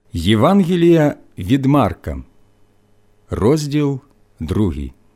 Євангелія від Марка, розділ 2.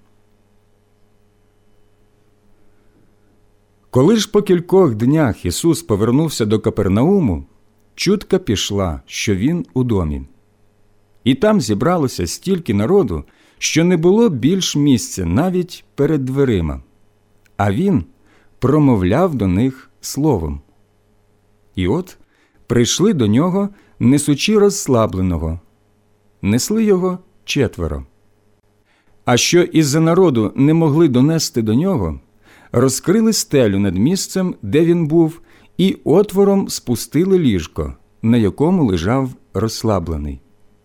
Коли ж по кількох днях Ісус повернувся до Капернауму, чутка пішла, що Він у домі. І там зібралося стільки народу, що не було більш місця навіть перед дверима. А Він промовляв до них словом. І от прийшли до Нього, несучи розслабленого. Несли його 4. А що із-за народу не могли донести до Нього, розкрили стелю над місцем, де Він був, і отвором спустили ліжко, на якому лежав розслаблений.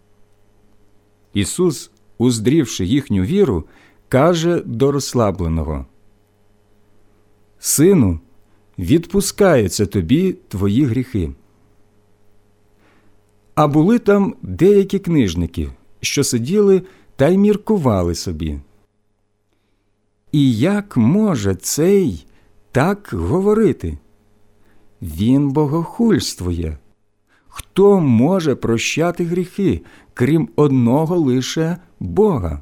Ісус, уздрівши їхню віру, каже до розслабленого: «Сину, відпускаються тобі твої гріхи». А були там деякі книжники, що сиділи та й міркували собі: «І як може цей так говорити? Він богохульствує. Хто може прощати гріхи, крім одного лише Бога?»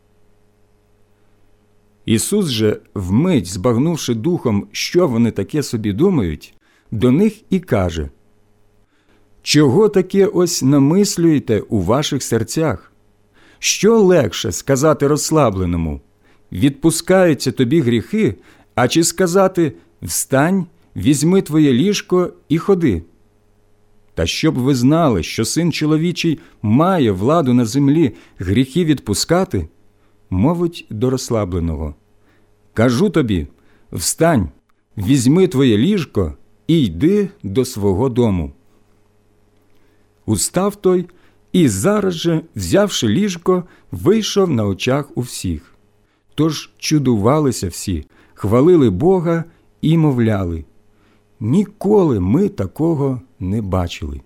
Ісус же, вмить збагнувши духом, що вони таке собі думають, до них і каже: «Чого таке ось намислюєте у ваших серцях? Що легше сказати розслабленому: відпускаються тобі гріхи, а чи сказати: встань, візьми твоє ліжко і ходи? Та щоб ви знали, що Син чоловічий має владу на землі гріхи відпускати, мовить до розслабленого: кажу тобі, встань, візьми твоє ліжко і йди до свого дому. Устав той і зараз же, взявши ліжко, вийшов на очах у всіх. Тож чудувалися всі, хвалили Бога і мовляли: ніколи ми такого не бачили.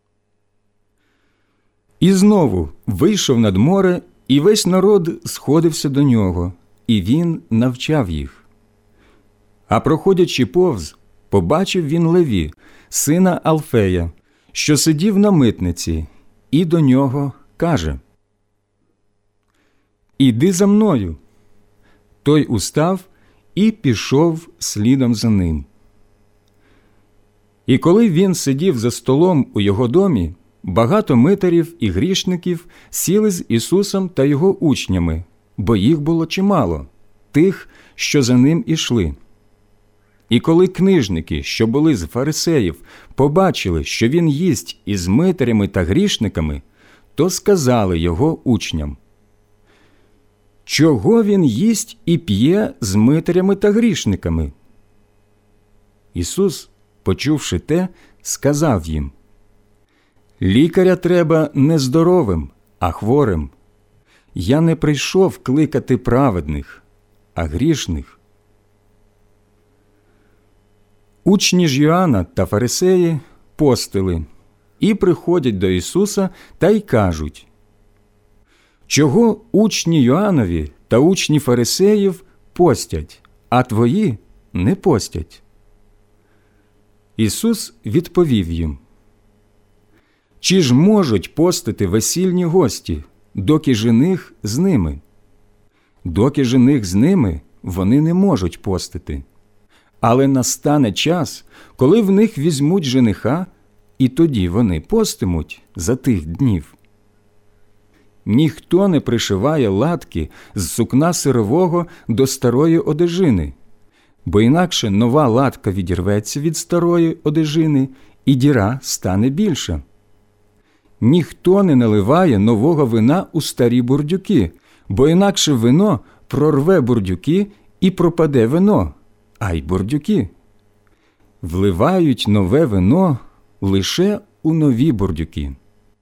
І знову вийшов над море, і весь народ сходився до нього, і він навчав їх. А проходячи повз, побачив він Леві, сина Алфея, що сидів на митниці, і до нього каже: «Іди за мною». Той устав і пішов слідом за ним. І коли він сидів за столом у його домі, багато митарів і грішників сіли з Ісусом та його учнями, бо їх було чимало, тих, що за ним ішли. І коли книжники, що були з фарисеїв, побачили, що він їсть із митарями та грішниками, то сказали його учням: «Чого він їсть і п'є з митарями та грішниками?» Ісус, почувши те, сказав їм: «Лікаря треба не здоровим, а хворим. Я не прийшов кликати праведних, а грішних». Учні ж Йоанна та фарисеї постили і приходять до Ісуса та й кажуть: «Чого учні Йоаннові та учні фарисеїв постять, а твої не постять?» Ісус відповів їм: «Чи ж можуть постити весільні гості, доки жених з ними? Доки жених з ними, вони не можуть постити. Але настане час, коли в них візьмуть жениха, і тоді вони постимуть за тих днів. Ніхто не пришиває латки з сукна сирового до старої одежини, бо інакше нова латка відірветься від старої одежини, і діра стане більша. Ніхто не наливає нового вина у старі бурдюки, бо інакше вино прорве бурдюки і пропаде вино, а й бурдюки. Вливають нове вино лише у нові бурдюки».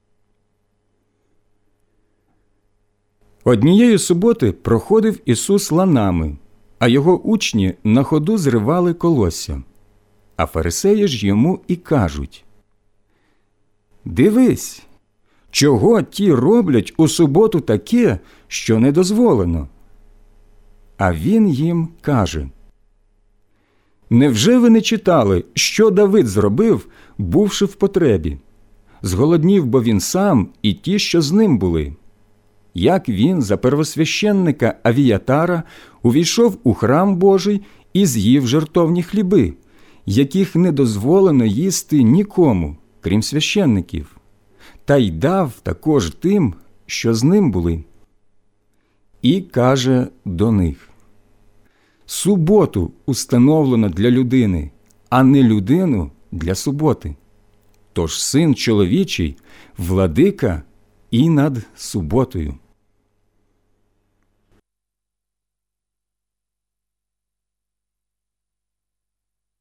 Однієї суботи проходив Ісус ланами, а його учні на ходу зривали колосся. А фарисеї ж йому і кажуть: «Дивись, чого ті роблять у суботу таке, що не дозволено?» А він їм каже: «Невже ви не читали, що Давид зробив, бувши в потребі? Зголоднів бо він сам і ті, що з ним були. Як він за первосвященника Авіатара увійшов у храм Божий і з'їв жертовні хліби, яких не дозволено їсти нікому, крім священників, та й дав також тим, що з ним були. І каже до них: суботу установлено для людини, а не людину для суботи. Тож Син чоловічий – владика і над суботою.